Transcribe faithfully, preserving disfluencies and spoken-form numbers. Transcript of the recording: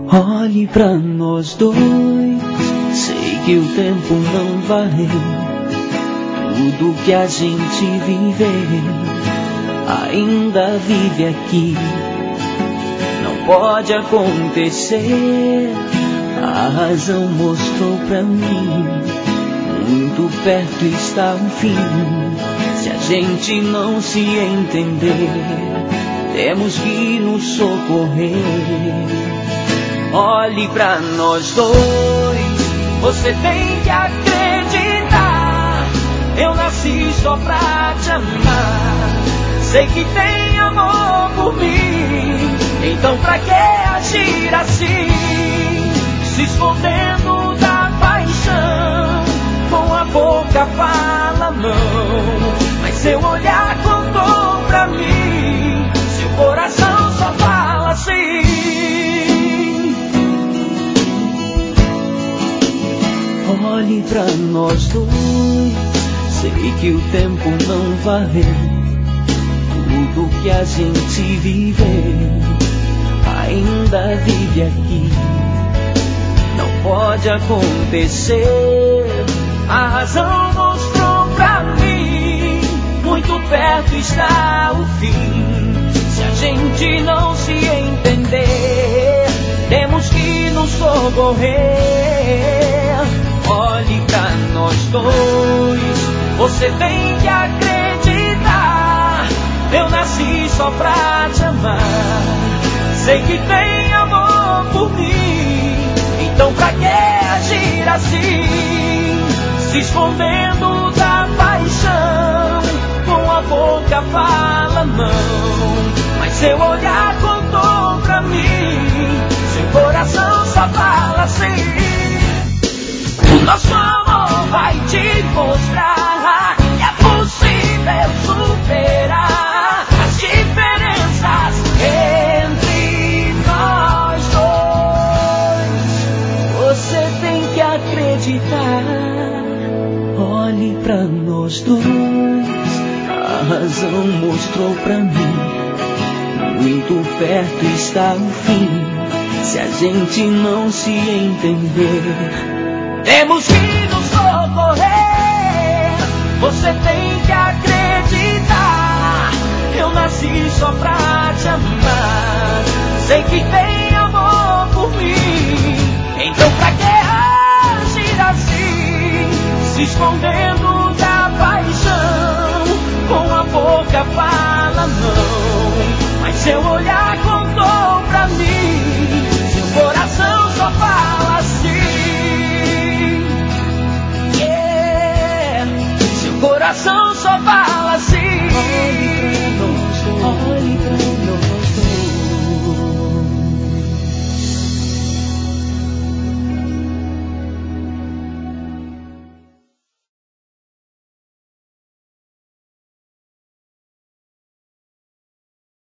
Olhe pra nós dois, sei que o tempo não valeu tudo que a gente viveu, ainda vive aqui. Não pode acontecer, a razão mostrou pra mim, muito perto está o fim. Se a gente não se entender, temos que nos socorrer. Olhe pra nós dois, você tem que acreditar. Eu nasci só pra te amar, sei que tem amor por mim. Então pra que agir assim, se escondendo da paixão? Com a boca fala não, mas seu olhar contou pra mim, seu coração só fala assim. Olhe pra nós dois, sei que o tempo não valeu tudo que a gente viveu, ainda vive aqui. Não pode acontecer, a razão mostrou pra mim, muito perto está o fim. Se a gente não se entender, temos que nos socorrer. Olhe pra nós dois, você tem que acreditar. Eu nasci só pra te amar, sei que tem amor por mim. Então pra que agir assim, se escondendo da paixão? Com a boca fala não, mas seu olhar contou pra mim, seu coração só fala assim. O nosso amor vai te mostrar que é possível superar as diferenças entre nós dois. Você tem que acreditar. Olhe pra nós dois, a razão mostrou pra mim, muito perto está o fim. Se a gente não se entender, temos que nos socorrer. Você tem que acreditar. Eu nasci só pra te amar, sei que tem amor por mim. Então pra que agir assim, se escondendo da paixão? Com a boca fala não, mas seu olhar contou pra mim, seu coração só fala assim. Coração só fala assim. Olhe pra nós, olhe pra nós.